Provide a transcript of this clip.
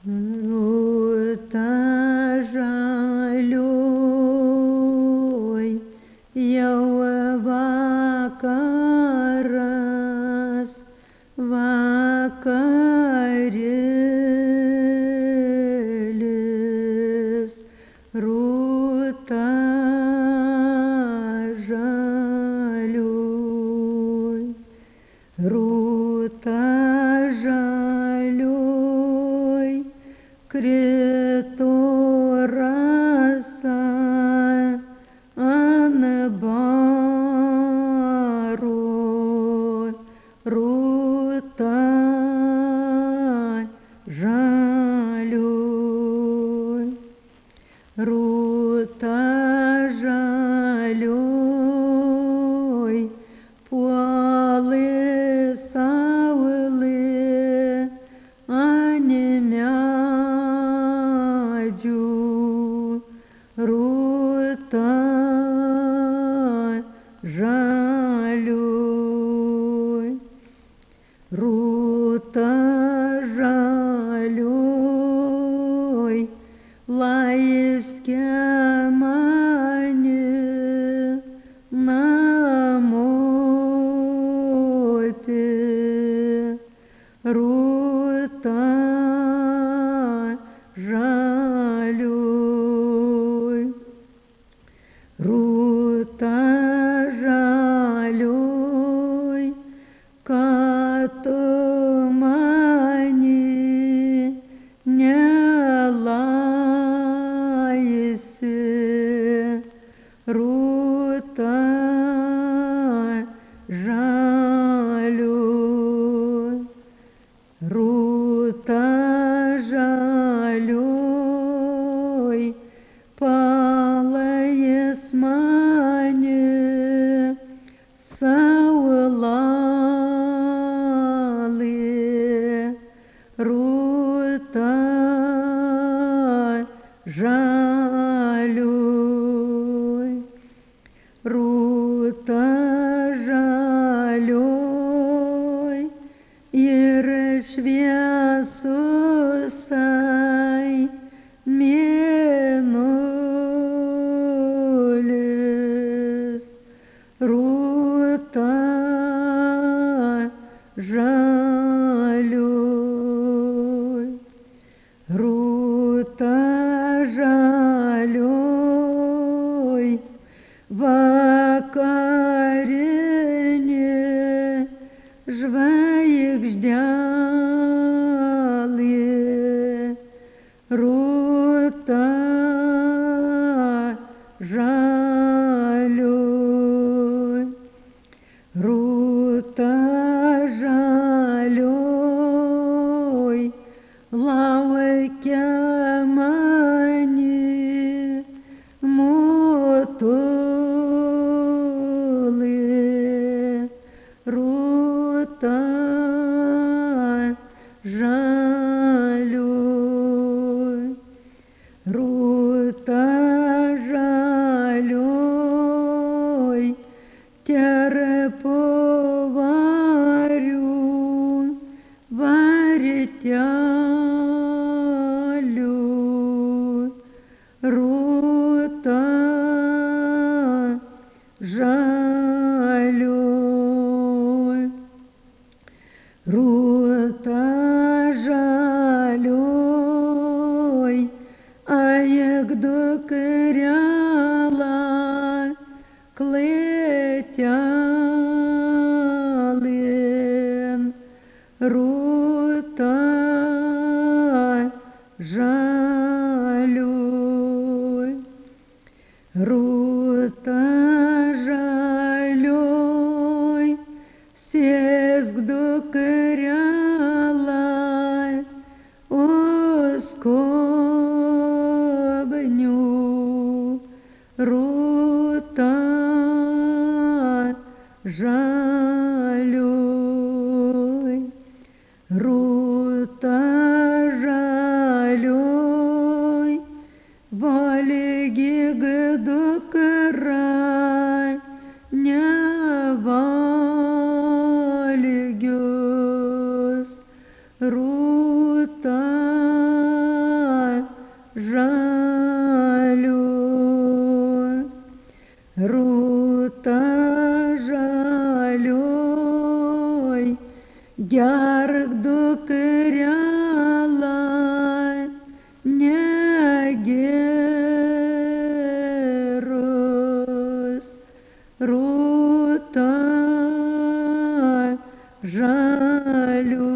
Rūta žalioj, jau vakaras, vakarėlis. Rūta žalioj, rūta žalioj, krito rasa ant baro. Rūta žalioj, rūta žalioj, puolė saulė ant medžių. Rūta žalioj, rūta žalioj, laiskė mane namopi. Rūta žalioj, rūta žalioj, kad tu mane nelaisi. Rūta žalioj, rūta žalioj, palais mane saulė. Rūta žalioj, rūta žalioj, ir šviesusai mėnulis. Rūta žalioj, rūta žalioj, vakarinė žvaigždelė. Rūta žalioj, rūta žalioj, laukia mane motulė. Rūta žalioj, rūta žalioj, terpo varių vartelių. Rūta žalioj, rūta žalioj, aek dukrela klėtelin. Rūta žalioj, rūta žalioj, sėsk dukrela už skobnių. Rūta žalioj, rūta žalioj, valgi dukra nevalgius. Rūta Gerk dukrelą, negirus, rūta žalių